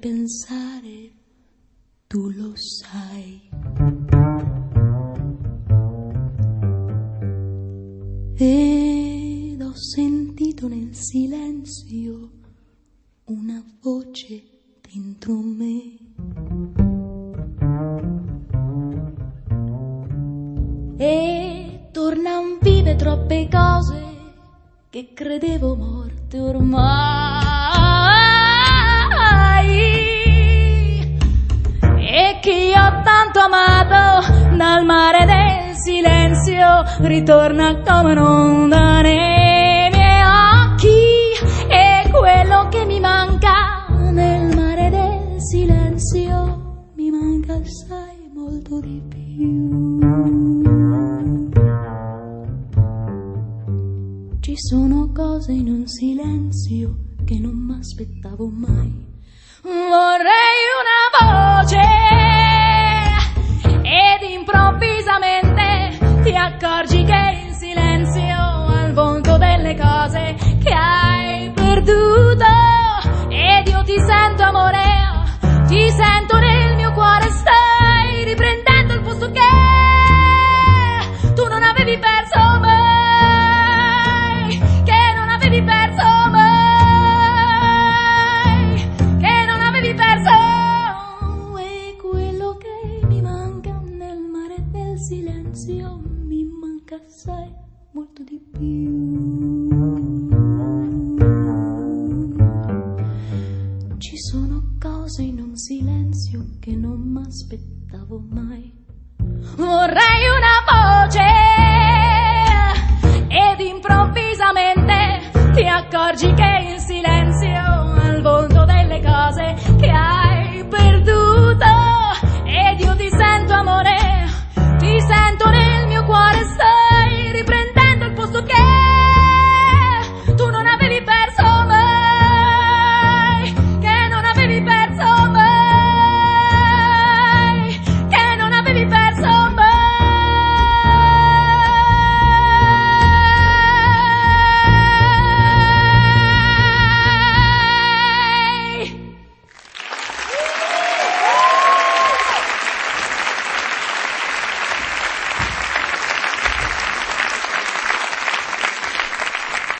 pensare, tu lo sai. Ed ho sentito nel silenzio una voce dentro me. E tornan vive troppe cose che credevo morte ormai, e che ho tanto amato dal mare del silenzio ritorna come un'onda nei miei occhi. E quello che mi manca nel mare del silenzio mi manca assai molto di più. Ci sono cose in un silenzio che non m'aspettavo mai. Vorrei una voce ed improvvisamente ti accorgi che in silenzio al volto delle cose che hai perduto. Ed io ti sento amore, ti sento nel mio cuore, stai riprendendo il posto che tu non avevi perso mai. Silenzio mi manca assai molto di più. Ci sono cose in un silenzio che non m'aspettavo mai. Vorrei una voce